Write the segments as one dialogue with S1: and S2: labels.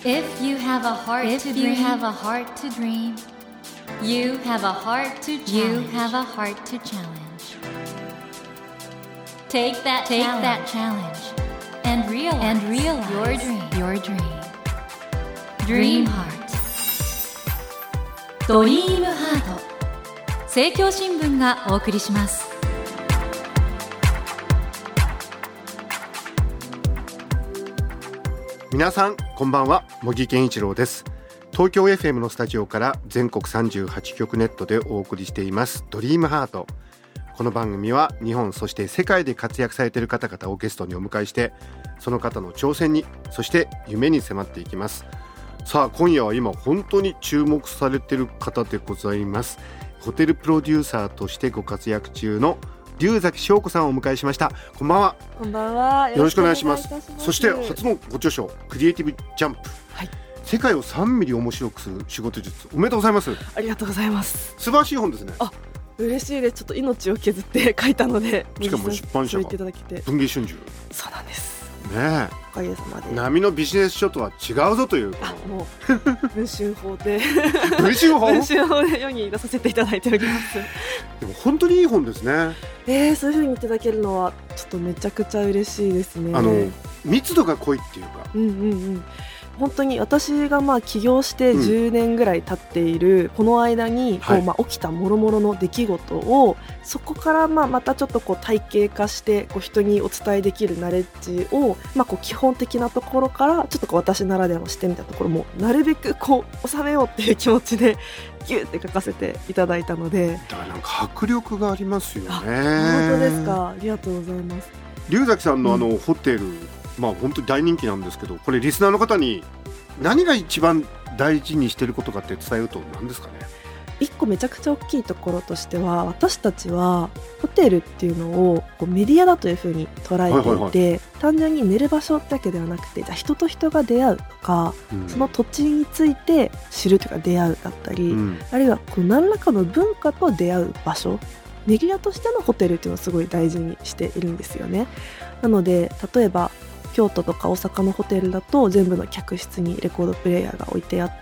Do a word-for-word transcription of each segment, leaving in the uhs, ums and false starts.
S1: If you have a heart If to dream, you have a heart to dream, you have a heart to challenge. You have a heart to challenge. Take that Take challenge, that challenge and realize, and realize your dream. Your dream. Dream Heart. ドリームハート。政教新聞がお送りします。
S2: 皆さんこんばんは、茂木健一郎です。東京 エフエム のスタジオから全国さんじゅうはちきょくネットでお送りしていますドリームハート。この番組は日本そして世界で活躍されている方々をゲストにお迎えして、その方の挑戦にそして夢に迫っていきます。さあ今夜は今本当に注目されている方でございます。ホテルプロデューサーとしてご活躍中の龍崎翔子さんをお迎えしました。こんばんは。
S3: こんばんは。
S2: よろしくお願いします。そして初のご著書クリエイティブジャンプ、はい、世界をさんミリ面白くする仕事術、おめでとうございます。
S3: ありがとうございます。素
S2: 晴らしい本ですね。
S3: あ、嬉しいです。ちょっと命を削って書いたので、
S2: しかも出版社が文藝春秋。
S3: そうなんです
S2: ねえ、
S3: おかげさまで
S2: 波のビジネス書とは違うぞという。
S3: あ、もう文春法で
S2: 文春法
S3: 文春法で世に出させていただいております。
S2: でも本当にいい本ですね。
S3: えー、そういう風にいただけるのはちょっとめちゃくちゃ嬉しいですね。
S2: あの密度が濃いっていうか、
S3: うんうんうん、本当に私がまあ起業してじゅうねんぐらい経っている、うん、この間にこう、まあ、起きたもろもろの出来事を、そこからまあまたちょっとこう体系化してこう人にお伝えできるナレッジを、まあ、こう基本的なところからちょっとこう私ならではの視点みたいなところもなるべくこう収めようっていう気持ちでギュッて書かせていただいたので、
S2: だからなんか迫力がありますよね。
S3: 本当ですか。ありがとうございます。
S2: 龍崎さんのあの、うん、ホテル、まあ本当に大人気なんですけど、これリスナーの方に何が一番大事にしていることかって伝えると何ですかね。
S3: 一個めちゃくちゃ大きいところとしては、私たちはホテルっていうのをこうメディアだというふうに捉えていて、はいはいはい、単純に寝る場所だけではなくて、じゃあ人と人が出会うとか、うん、その土地について知るというか出会うだったり、うん、あるいはこう何らかの文化と出会う場所、メディアとしてのホテルっていうのをすごい大事にしているんですよね。なので例えば京都とか大阪のホテルだと全部の客室にレコードプレイヤーが置いてあって、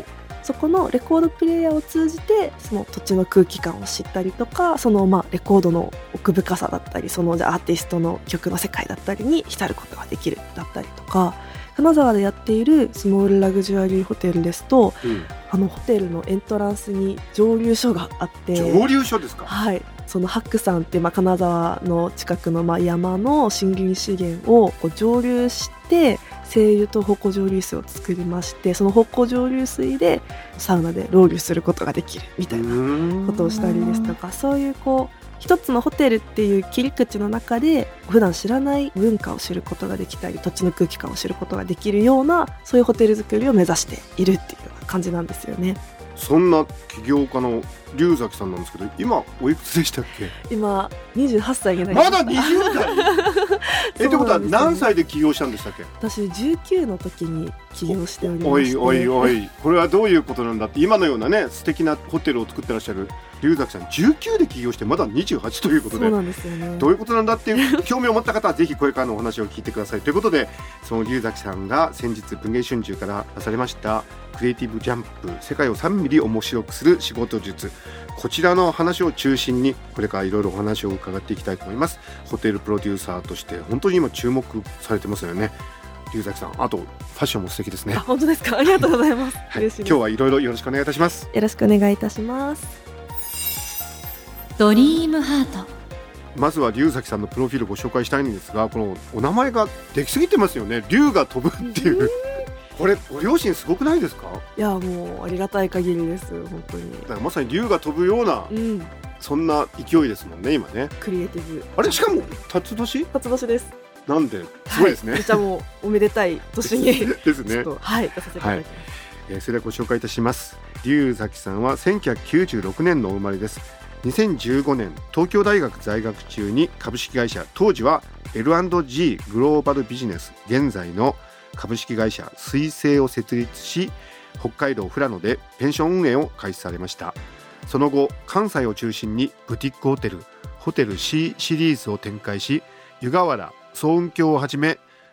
S3: そこのレコードプレイヤーを通じてその土地の空気感を知ったりとか、そのまあレコードの奥深さだったり、そのじゃあアーティストの曲の世界だったりに浸ることができるだったりとか、金沢でやっているスモールラグジュアリーホテルですと、うん、あのホテルのエントランスに蒸留所があって。
S2: 蒸留所ですか。
S3: はい、その白山ってまあ金沢の近くのまあ山の森林資源をこう蒸留して精油と芳香蒸留水を作りまして、その芳香蒸留水でサウナでロウリュすることができるみたいなことをしたりですとか、そういうこう一つのホテルっていう切り口の中で普段知らない文化を知ることができたり、土地の空気感を知ることができるような、そういうホテル作りを目指しているっていうような感じなんですよね。
S2: そんな起業家の龍崎さんなんですけど、今おいくつでしたっけ。
S3: 今にじゅうはっさいになりました。
S2: まだにじゅうだいえってことは何歳で起業したんでしたっけ。
S3: 私じゅうきゅうの時に起業しておりまして、
S2: おいおいおいこれはどういうことなんだって、今のようなね素敵なホテルを作ってらっしゃる龍崎さん、じゅうきゅうで起業してまだにじゅうはちということで、
S3: そうなんですよね。
S2: どういうことなんだっていう興味を持った方はぜひこれからのお話を聞いてくださいということで、その龍崎さんが先日文藝春秋から出されましたクリエイティブジャンプ、世界をさんミリ面白くする仕事術、こちらの話を中心にこれからいろいろお話を伺っていきたいと思います。ホテルプロデューサーとして本当に今注目されてますよね、龍崎さん。あとファッションも素敵ですね。
S3: あ、本当ですか。ありがとうございます。
S2: はい、嬉しいです。今日はいろいろよろしくお願いいたします。
S3: よろしくお願いいたします。
S1: ドリームハート。
S2: まずは龍崎さんのプロフィールをご紹介したいんですが、このお名前ができすぎてますよね。龍が飛ぶっていうこれご両親すごくないですか。
S3: いやもうありがたい限りです。本当に
S2: だからまさに龍が飛ぶような、うん、そんな勢いですもんね今ね。
S3: クリエイティブ。
S2: あれしかも辰年
S3: 辰年です。
S2: なんですごいですね、
S3: はい、めちゃもうおめでたい年に
S2: ですね。
S3: はい、出させていただきます、はい。
S2: えー、それではご紹介いたします。龍崎さんはせんきゅうひゃくきゅうじゅうろくねんのお生まれです。にせんじゅうごねん東京大学在学中に株式会社、当時は エルアンドジー グローバルビジネス、現在の株式会社水星を設立し、北海道富良野でペンション運営を開始されました。その後関西を中心にブティックホテル、ホテル C シリーズを展開し、湯河原、層雲峡をはじめ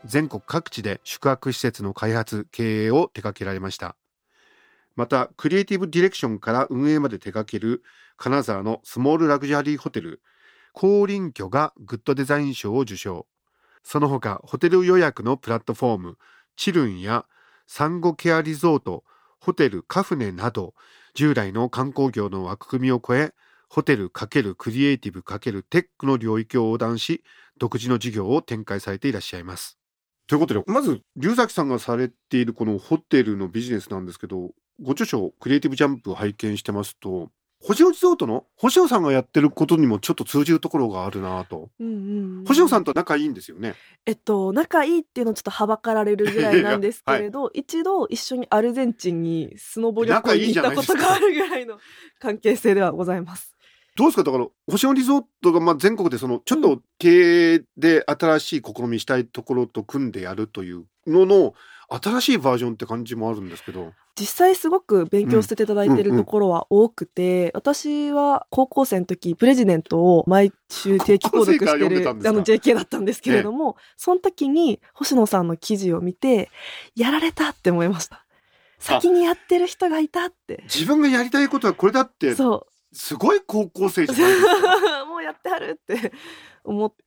S2: 全国各地で宿泊施設の開発経営を手掛けられました。またクリエイティブディレクションから運営まで手掛ける金沢のスモールラグジュアリーホテル光林居がグッドデザイン賞を受賞。その他ホテル予約のプラットフォームチルンやサンゴケアリゾート、ホテルカフネなど従来の観光業の枠組みを超え、ホテル×クリエイティブ×テックの領域を横断し、独自の事業を展開されていらっしゃいます。ということで、まず龍崎さんがされているこのホテルのビジネスなんですけど、ご著書クリエイティブジャンプを拝見してますと、星野リゾートの星野さんがやってることにもちょっと通じるところがあるなと、うんうんうん、星野さんと仲いいんですよね。
S3: えっと仲いいっていうのをちょっとはばかられるぐらいなんですけれど、はい、一度一緒にアルゼンチンにスノボ旅行に行ったことがあるぐらいの関係性ではございます。
S2: どうですか。だから星野リゾートがまあ全国でそのちょっと経営で新しい試みしたいところと組んでやるというのの新しいバージョンって感じもあるんですけど、
S3: 実際すごく勉強していただいているところは多くて、うんうんうん、私は高校生の時プレジデントを毎週定期購読してるあの ジェーケー だったんですけれども、ええ、その時に星野さんの記事を見てやられたって思いました。先にやってる人がいたって。
S2: 自分がやりたいことはこれだって。そうすごい高校生じゃないですか
S3: もうやってはるって思って、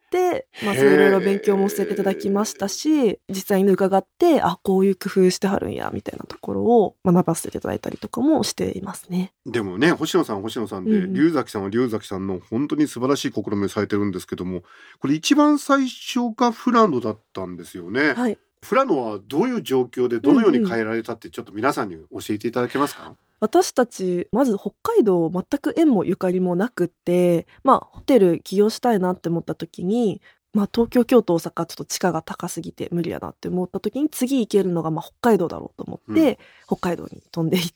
S3: まあ、そういろいろ勉強もさせていただきましたし、実際に伺ってあこういう工夫してはるんやみたいなところを学ばせていただいたりとかもしていますね。
S2: でもね、星野さん星野さんで、うんうん、龍崎さんは龍崎さんの本当に素晴らしい試みをされてるんですけども、これ一番最初が富良野だったんですよね。はい。富良野はどういう状況でどのように変えられたってちょっと皆さんに教えていただけますか？うんうん、
S3: 私たちまず北海道全く縁もゆかりもなくって、まあ、ホテル起業したいなって思った時に、まあ、東京京都大阪ちょっと地価が高すぎて無理やなって思った時に次行けるのがまあ北海道だろうと思って、うん、北海道に飛んで行って、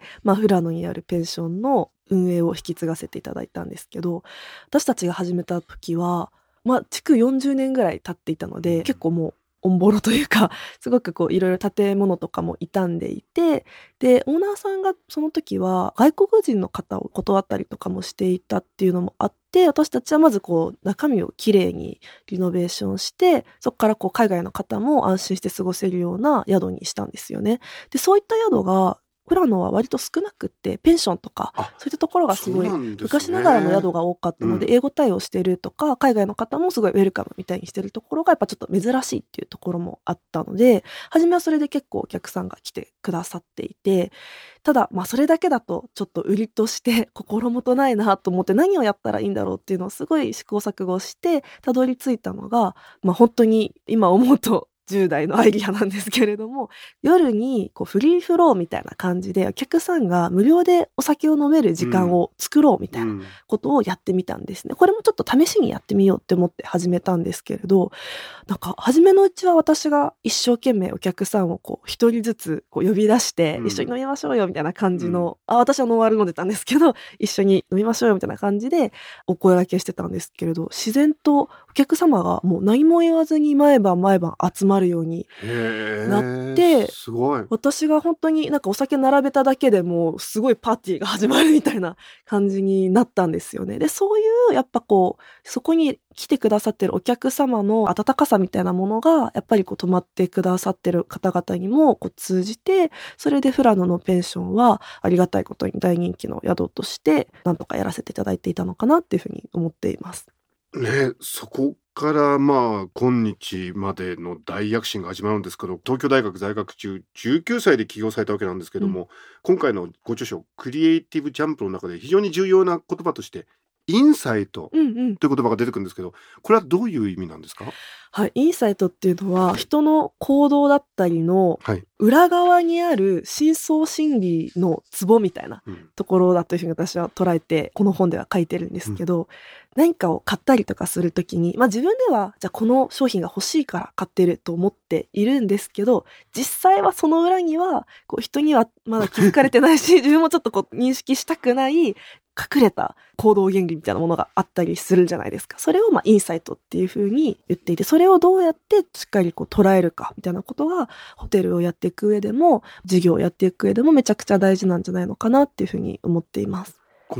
S3: まあ、富良野にあるペンションの運営を引き継がせていただいたんですけど、私たちが始めた時は、まあ、築よんじゅうねんぐらい経っていたので、うん、結構もうオンボロというかすごくこういろいろ建物とかも傷んでいて、でオーナーさんがその時は外国人の方を断ったりとかもしていたっていうのもあって、私たちはまずこう中身をきれいにリノベーションして、そこからこう海外の方も安心して過ごせるような宿にしたんですよね。でそういった宿が富良野は割と少なくって、ペンションとかそういったところがすごい昔ながらの宿が多かったので、英語対応してるとか海外の方もすごいウェルカムみたいにしてるところがやっぱちょっと珍しいっていうところもあったので、初めはそれで結構お客さんが来てくださっていて、ただまあそれだけだとちょっと売りとして心もとないなと思って、何をやったらいいんだろうっていうのをすごい試行錯誤してたどり着いたのが、まあ本当に今思うとじゅう代のアイディアなんですけれども、夜にこうフリーフローみたいな感じでお客さんが無料でお酒を飲める時間を作ろうみたいなことをやってみたんですね。これもちょっと試しにやってみようって思って始めたんですけれど、なんか初めのうちは私が一生懸命お客さんをこう一人ずつこう呼び出して一緒に飲みましょうよみたいな感じの、うん、あ私はノンアル飲んでたんですけど、一緒に飲みましょうよみたいな感じでお声掛けしてたんですけれど、自然とお客様がもう何も言わずに毎晩毎晩集まるようになって、
S2: すごい。
S3: 私が本当になんかお酒並べただけでもうすごいパーティーが始まるみたいな感じになったんですよね。でそういうやっぱこうそこに来てくださってるお客様の温かさみたいなものがやっぱりこう泊まってくださってる方々にもこう通じて、それで富良野のペンションはありがたいことに大人気の宿としてなんとかやらせていただいていたのかなっていうふうに思っています
S2: ね。そこからまあ今日までの大躍進が始まるんですけど、東京大学在学中じゅうきゅうさいで起業されたわけなんですけども、うん、今回のご著書クリエイティブジャンプの中で非常に重要な言葉としてインサイトという言葉が出てくるんですけど、うんうん、これはどういう意味なんですか？
S3: はい、インサイトっていうのは人の行動だったりの裏側にある深層心理のツボみたいなところだというふうに私は捉えてこの本では書いてるんですけど、うん、何かを買ったりとかするときに、まあ、自分ではじゃあこの商品が欲しいから買ってると思っているんですけど、実際はその裏にはこう人にはまだ気づかれてないし自分もちょっとこう認識したくない隠れた行動原理みたいなものがあったりするじゃないですか。それをまあインサイトっていう風に言っていて、それをどうやってしっかりこう捉えるかみたいなことがホテルをやっていく上でも事業をやっていく上でもめちゃくちゃ大事なんじゃないのかなっていう風に思っています。
S2: この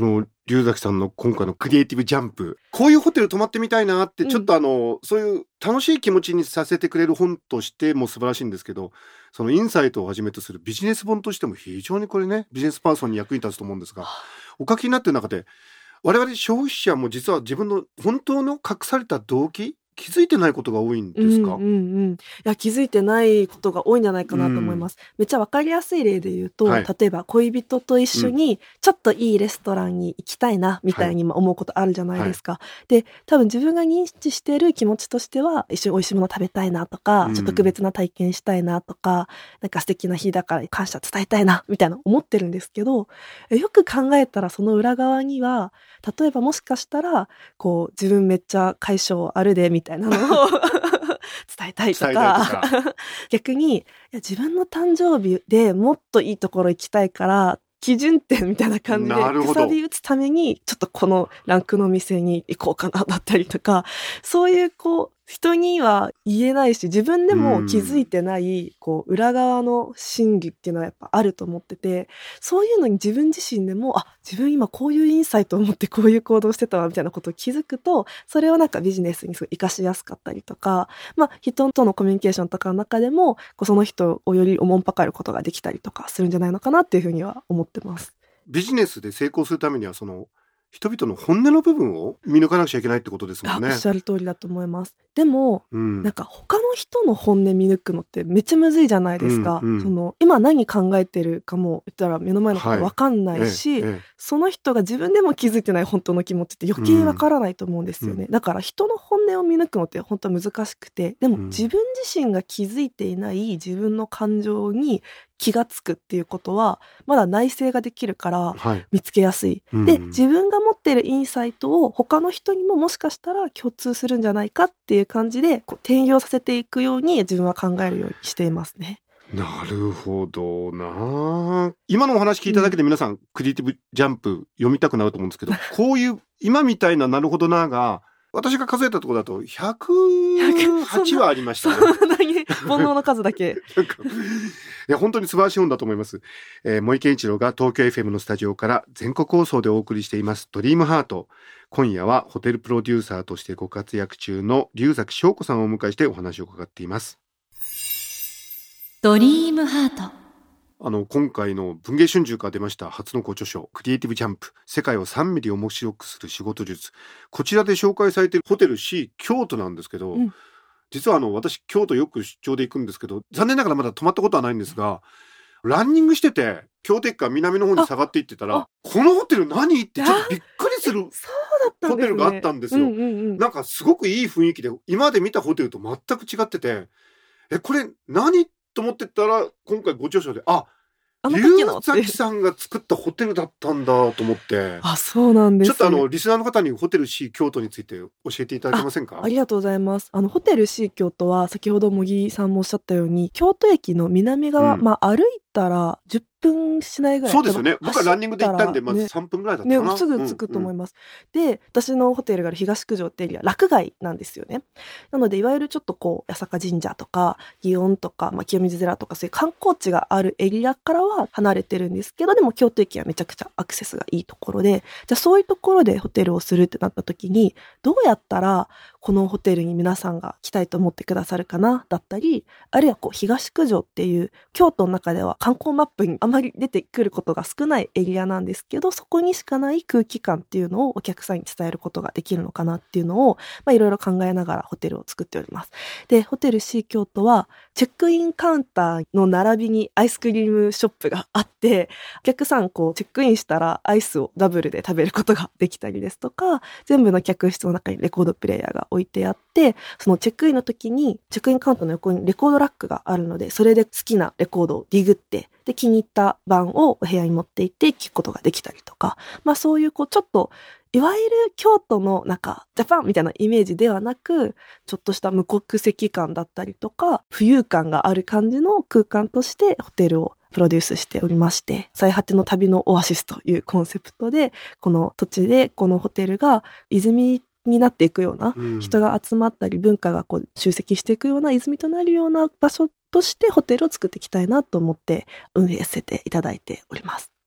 S2: 龍崎さんの今回のクリエイティブジャンプ、こういうホテル泊まってみたいなって、ちょっとあの、うん、そういう楽しい気持ちにさせてくれる本としても素晴らしいんですけど、そのインサイトをはじめとするビジネス本としても非常にこれね、ビジネスパーソンに役に立つと思うんですが、お書きになっている中で我々消費者も実は自分の本当の隠された動機、気づいてないことが多いんですか？
S3: うんうんうん、いや気づいてないことが多いんじゃないかなと思います、うん、めっちゃ分かりやすい例で言うと、はい、例えば恋人と一緒にちょっといいレストランに行きたいなみたいに思うことあるじゃないですか、はい、で多分自分が認知している気持ちとしては一緒に美味しいもの食べたいなとか、うん、ちょっと特別な体験したいなとか、なんか素敵な日だから感謝伝えたいなみたいな思ってるんですけど、よく考えたらその裏側には例えばもしかしたらこう自分めっちゃ解消あるでみたいなのを伝えたいと か, いとか逆にいや自分の誕生日でもっといいところ行きたいから基準点みたいな感じでくさび打つためにちょっとこのランクの店に行こうかなだったりとか、そういうこう人には言えないし自分でも気づいてないこう裏側の心理っていうのはやっぱあると思ってて、そういうのに自分自身でもあ自分今こういうインサイトを持ってこういう行動してたわみたいなことを気づくと、それをなんかビジネスに活かしやすかったりとか、まあ人とのコミュニケーションとかの中でもこうその人をよりおもんぱかることができたりとかするんじゃないのかなっていうふうには思ってます。
S2: ビジネスで成功するためにはその人々の本音の部分を見抜かなくちゃいけないってことですもんね。
S3: おっしゃる通りだと思います。でも、うん、なんか他の人の本音見抜くのってめっちゃむずいじゃないですか、うんうん、その今何考えてるかも言ったら目の前のこと分かんないし、はいええ、その人が自分でも気づいてない本当の気持ちって余計分からないと思うんですよね、うん、だから人の本音を見抜くのって本当は難しくて、でも自分自身が気づいていない自分の感情に気がつくっていうことはまだ内省ができるから見つけやすい、はい、で、うん、自分が持ってるインサイトを他の人にももしかしたら共通するんじゃないかっていう感じでこう転用させていくように自分は考えるようにしていますね。
S2: なるほどな。今のお話聞いただけで皆さん、うん、クリエイティブジャンプ読みたくなると思うんですけどこういう今みたいななるほどなが私が数えたところだとひゃくはちはありましたね。
S3: 煩悩の数だけ
S2: なんかいや本当に素晴らしい本だと思います、えー、森健一郎が東京 エフエム のスタジオから全国放送でお送りしていますドリームハート。今夜はホテルプロデューサーとしてご活躍中の龍崎翔子さんをお迎えしてお話を伺っています。
S1: ドリームハート。
S2: あの今回の文藝春秋から出ました初のご著書クリエイティブジャンプ、世界をさんミリ面白くする仕事術、こちらで紹介されているホテル C 京都なんですけど、うん、実はあの私京都よく出張で行くんですけど残念ながらまだ泊まったことはないんですが、ランニングしてて京都駅から南の方に下がっていってたらこのホテル何ってちょっとびっくりするホテルがあったんですよ、うんうんうん、なんかすごくいい雰囲気で今まで見たホテルと全く違ってて、えこれ何と思ってたら今回ご著書であ龍崎さんが作ったホテルだったんだと思って、
S3: あ、そうなんですね。
S2: ちょっとあのリスナーの方にホテル C 京都について教えていただけませんか？
S3: あ, ありがとうございます。あのホテル C 京都は先ほど茂木さんもおっしゃったように京都駅の南側、うん、まあ歩いたらじゅっぷんしないぐらい。
S2: そうですよね。僕はランニングで行ったんでまずさんぷんぐらいだったかな、
S3: ね、すぐ着くと思います、うんうん、で私のホテルがある東九条ってエリア洛外なんですよね。なのでいわゆるちょっとこう八坂神社とか祇園とか、まあ、清水寺とかそういう観光地があるエリアからは離れてるんですけど、でも京都駅はめちゃくちゃアクセスがいいところで、じゃあそういうところでホテルをするってなった時にどうやったらこのホテルに皆さんが来たいと思ってくださるかなだったり、あるいはこう東九条っていう京都の中では観光マップにあまり出てくることが少ないエリアなんですけど、そこにしかない空気感っていうのをお客さんに伝えることができるのかなっていうのを、まあ、いろいろ考えながらホテルを作っております。でホテル C 京都はチェックインカウンターの並びにアイスクリームショップがあって、お客さんこうチェックインしたらアイスをダブルで食べることができたりですとか、全部の客室の中にレコードプレイヤーが置いてあって、そのチェックインの時にチェックインカウンターの横にレコードラックがあるので、それで好きなレコードをディグってで気に入った版をお部屋に持って行って聞くことができたりとか、まあそういうこうちょっといわゆる京都のなんかジャパンみたいなイメージではなく、ちょっとした無国籍感だったりとか浮遊感がある感じの空間としてホテルをプロデュースしておりまして、最果ての旅のオアシスというコンセプトでこの土地でこのホテルが泉になっていくような、うん、人が集まったり文化がこう集積していくような泉となるような場所としてホテルを作っていきたいなと思って運営させていただいております。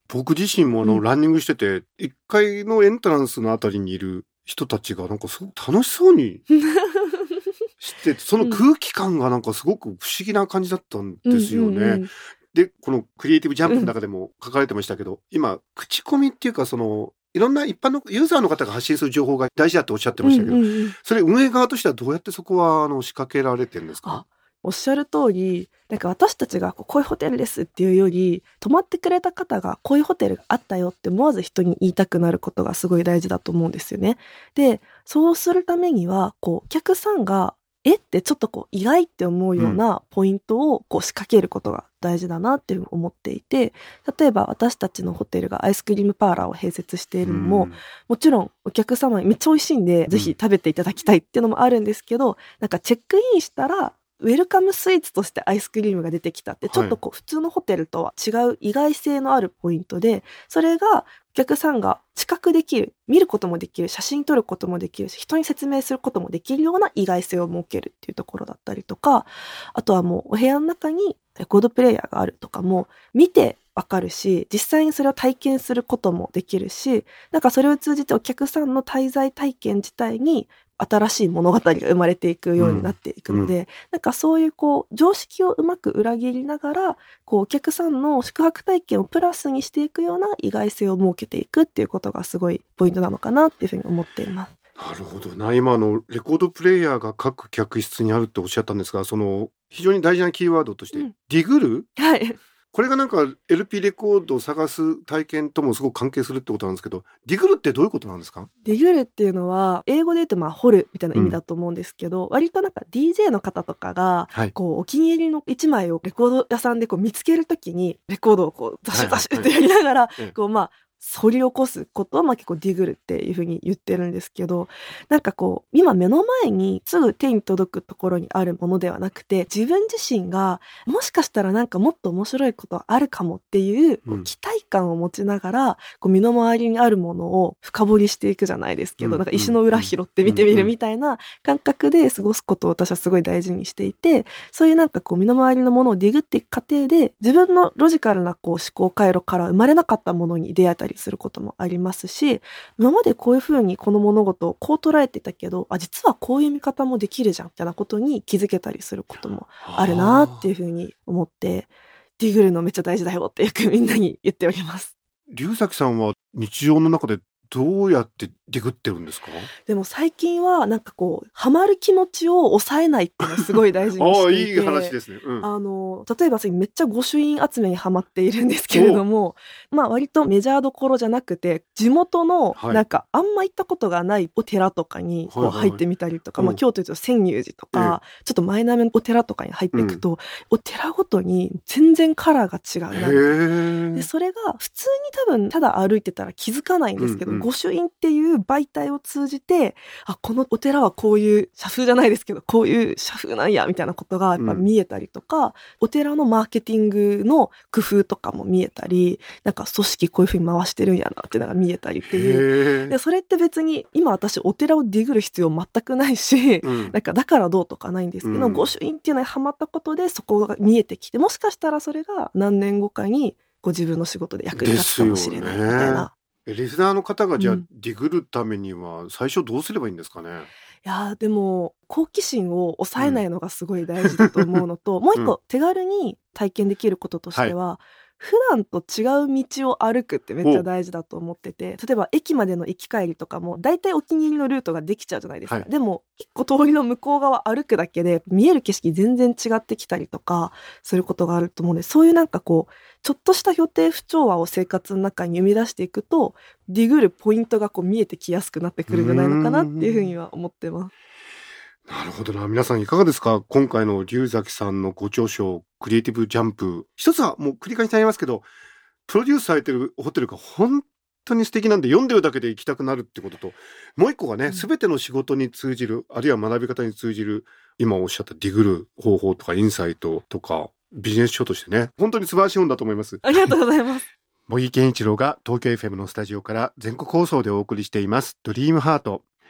S2: 僕自身もあの、
S3: うん
S2: ランニングしてて、いっかいのエントランスのあたりにいる人たちがなんかすごく楽しそうにしてて、その空気感がなんかすごく不思議な感じだったんですよね。
S3: うんうんうん
S2: で、このクリエイティブジャンプの中でも書かれてましたけど、今、口コミっていうか、その、いろんな一般のユーザーの方が発信する情報が大事だっておっしゃってましたけど、
S3: うんうんうん
S2: それ運営側としてはどうやってそこはあの仕掛けられてるんですか？
S3: あおっしゃる通り、なんか私たちがこうこういうホテルですっていうより、泊まってくれた方がこういうホテルがあったよって思わず人に言いたくなることがすごい大事だと思うんですよね。で、そうするためには、こうお客さんがえってちょっとこう意外って思うようなポイントをこう仕掛けることが大事だなっていうふうに思っていて、例えば私たちのホテルがアイスクリームパーラーを併設しているのも、もちろんお客様にめっちゃ美味しいんで、ぜひ食べていただきたいっていうのもあるんですけど、なんかチェックインしたらウェルカムスイーツとしてアイスクリームが出てきたって、ちょっとこう普通のホテルとは違う意外性のあるポイントで、それがお客さんが知覚できる、見ることもできる、写真撮ることもできるし、人に説明することもできるような意外性を設けるっていうところだったりとか、あとはもうお部屋の中にレコードプレイヤーがあるとかも見てわかるし、実際にそれを体験することもできるし、なんかそれを通じてお客さんの滞在体験自体に新しい物語が生まれていくようになっていくので、うんうん、なんかそういうこう常識をうまく裏切りながら、こうお客さんの宿泊体験をプラスにしていくような意外性を設けていくっていうことがすごいポイントなのかなっていうふうに思っています。
S2: なるほどな。今のレコードプレイヤーが各客室にあるっておっしゃったんですが、その非常に大事なキーワードとして、うん、ディグル、
S3: はい、
S2: これがなんか エルピー レコードを探す体験ともすごく関係するってことなんですけど、ディグルってどういうことなんですか？
S3: ディグルっていうのは英語で言うとまあ掘るみたいな意味だと思うんですけど、うん、割となんか ディージェー の方とかがこうお気に入りのいちまいをレコード屋さんでこう見つけるときにレコードをこうダシュダシュってやりながらこうまあ掘り起こすことをまあ結構ディグルっていうふうに言ってるんですけど、なんかこう今目の前にすぐ手に届くところにあるものではなくて、自分自身がもしかしたらなんかもっと面白いことあるかもっていうこう期待感を持ちながら、こう身の回りにあるものを深掘りしていくじゃないですけど、
S2: うん、
S3: なんか石の裏拾って見てみるみたいな感覚で過ごすことを私はすごい大事にしていて、そういうなんかこう身の回りのものをディグっていく過程で自分のロジカルなこう思考回路から生まれなかったものに出会えたりすることもありますし、今までこういう風にこの物事をこう捉えてたけど、あ、実はこういう見方もできるじゃんみたいなことに気づけたりすることもあるなっていう風に思って、ディグルのめっちゃ大事だよってよくみんなに言っております。
S2: 龍崎さんは日常の中でどうやってディグってるんですか？
S3: でも最近はなんかこうハマる気持ちを抑えないっていうのをすごい大事にしていて
S2: ああ、いい話ですね、うん、
S3: あの例えばめっちゃ御朱印集めにハマっているんですけれども、まあ割とメジャーどころじゃなくて地元のなんかあんま行ったことがないお寺とかにこう入ってみたりとか、はいはいはい、まあ、京都でいうと千入寺とか、うん、ちょっとマイナーめのお寺とかに入っていくと、うん、お寺ごとに全然カラーが違うなで、それが普通に多分ただ歩いてたら気づかないんですけど、うんうん、御朱印っていう媒体を通じて、あ、このお寺はこういう社風じゃないですけどこういう社風なんやみたいなことがやっぱ見えたりとか、うん、お寺のマーケティングの工夫とかも見えたり、なんか組織こういう風に回してるんやなっていうのが見えたりっていう。でそれって別に今私お寺をディグる必要全くないし、うん、なんかだからどうとかないんですけど、うん、御朱印っていうのにハマったことでそこが見えてきて、もしかしたらそれが何年後かにご自分の仕事で役に立つかもしれないみたいな。
S2: リスナーの方がじゃあディグるためには最初どうすればいいんですかね？
S3: いやでも好奇心を抑えないのがすごい大事だと思うのと、うん、もう一個手軽に体験できることとしては、はい、普段と違う道を歩くってめっちゃ大事だと思ってて、例えば駅までの行き帰りとかも大体お気に入りのルートができちゃうじゃないですか、はい、でも一個通りの向こう側歩くだけで見える景色全然違ってきたりとかすることがあると思うので、そういうなんかこうちょっとした予定不調和を生活の中に生み出していくとディグるポイントがこう見えてきやすくなってくるんじゃないのかなっていうふうには思ってます。
S2: なるほどな。皆さんいかがですか？今回の龍崎さんのご著書クリエイティブジャンプ、一つはもう繰り返しになりますけど、プロデュースされてるホテルが本当に素敵なんで読んでるだけで行きたくなるってことと、もう一個がね、すべての仕事に通じる、あるいは学び方に通じる、今おっしゃったディグる方法とかインサイトとかビジネス書としてね、本当に素晴らしい本だと思います。
S3: ありがとうございます。
S2: 茂木健一郎が東京 エフエム のスタジオから全国放送でお送りしていますドリームハート。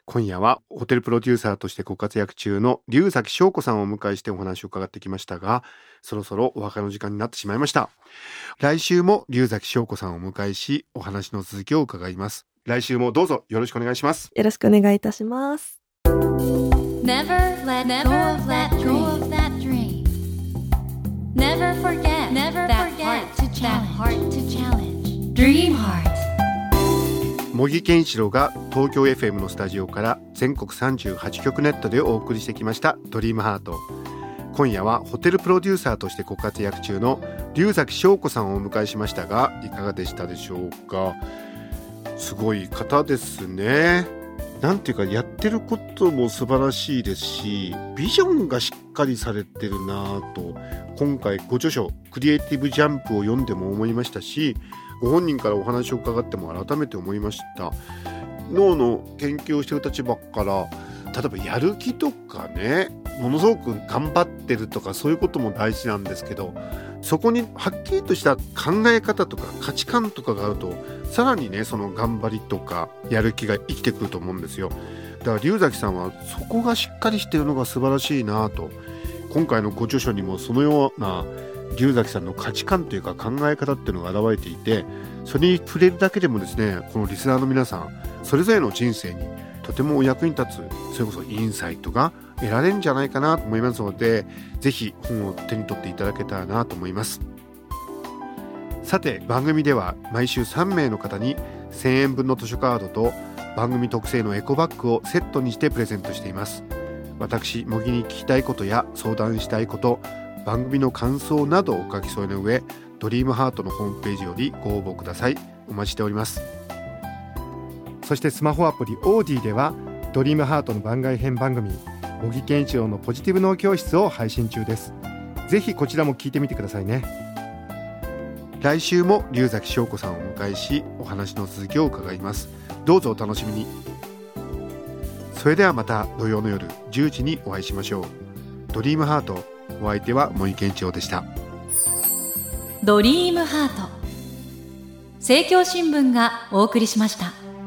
S2: 今夜はホテルプロデューサーとしてご活躍中の龍崎翔子さんをお迎えしてお話を伺ってきましたが、そろそろお別れの時間になってしまいました。来週も龍崎翔子さんをお迎えし、お話の続きを伺います。来週もどうぞよろしくお願いします。
S3: よろしくお願いいたします。
S1: Never let go of that dream. Never forget that heart to challenge. Dream Heart。
S2: 茂木健一郎が東京 エフエム のスタジオから全国さんじゅうはちきょくネットでお送りしてきましたドリームハート。今夜はホテルプロデューサーとしてご活躍中の龍崎翔子さんをお迎えしましたが、いかがでしたでしょうか。すごい方ですね。なんていうか、やってることも素晴らしいですし、ビジョンがしっかりされてるなぁと、今回ご著書クリエイティブジャンプを読んでも思いましたし、ご本人からお話を伺っても改めて思いました。脳の研究をしている立場から、例えばやる気とかね、ものすごく頑張ってるとか、そういうことも大事なんですけど、そこにはっきりとした考え方とか価値観とかがあると、さらにね、その頑張りとかやる気が生きてくると思うんですよ。だから龍崎さんはそこがしっかりしているのが素晴らしいなと。今回のご著書にもそのような龍崎さんの価値観というか考え方っていうのが現れていて、それに触れるだけでもですね、このリスナーの皆さんそれぞれの人生にとてもお役に立つ、それこそインサイトが得られるんじゃないかなと思いますので、ぜひ本を手に取っていただけたらなと思います。さて、番組では毎週さんめいの方にせんえんぶんの図書カードと番組特製のエコバッグをセットにしてプレゼントしています。私茂木に聞きたいことや相談したいこと、番組の感想などをお書き添えの上、ドリームハートのホームページよりご応募ください。お待ちしております。そしてスマホアプリオーディではドリームハートの番外編番組茂木健一郎のポジティブ脳教室を配信中です。ぜひこちらも聞いてみてくださいね。来週も龍崎翔子さんをお迎えし、お話の続きを伺います。どうぞお楽しみに。それではまた土曜の夜じゅうじにお会いしましょう。ドリームハート、お相手は茂木健一郎でした。
S1: ドリームハート、政教新聞がお送りしました。